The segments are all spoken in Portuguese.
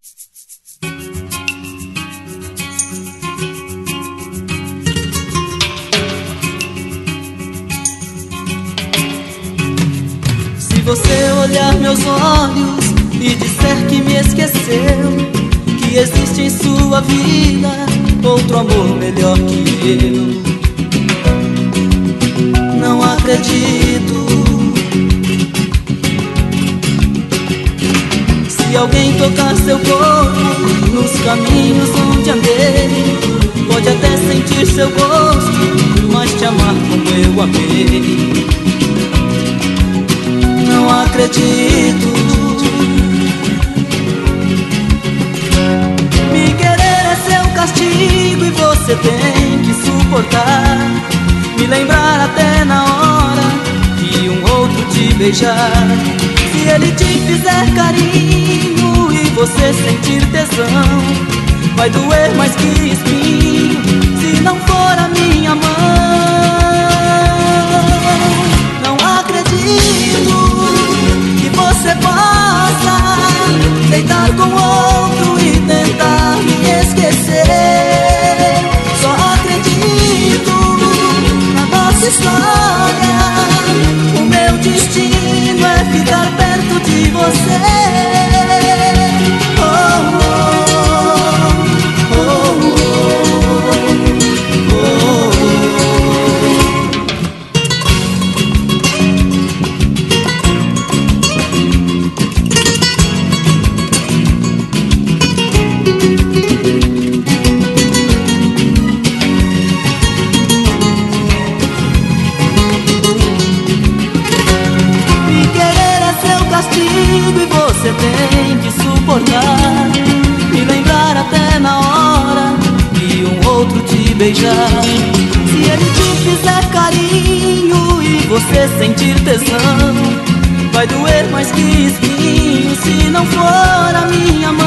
Se você olhar meus olhos e disser que me esqueceu, que existe em sua vida outro amor melhor que eu, não acredito. Se alguém tocar seu corpo nos caminhos onde andei, pode até sentir seu gosto, mas te amar como eu amei, não acredito. Me querer é seu castigo e você tem que suportar, me lembrar até na hora de um outro te beijar. Se ele te fizer carinho e você sentir tesão, vai doer mais que espinho se não for a minha mão. Não acredito que você possa deitar com outro e tentar me esquecer. Só acredito na nossa história, o meu destino é ficar perto de você. Você tem que suportar, me lembrar até na hora de um outro te beijar. Se ele te fizer carinho e você sentir tesão, vai doer mais que espinho se não for a minha mão.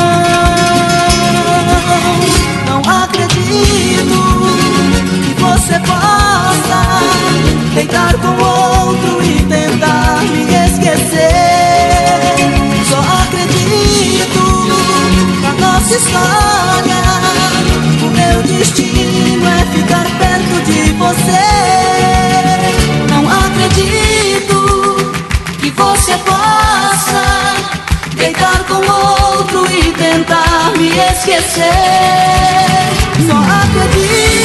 Não acredito que você possa deitar com outro e tentar me esquecer. Só acredito na nossa história, o meu destino é ficar perto de você. Não acredito que você possa deitar com outro e tentar me esquecer. Só acredito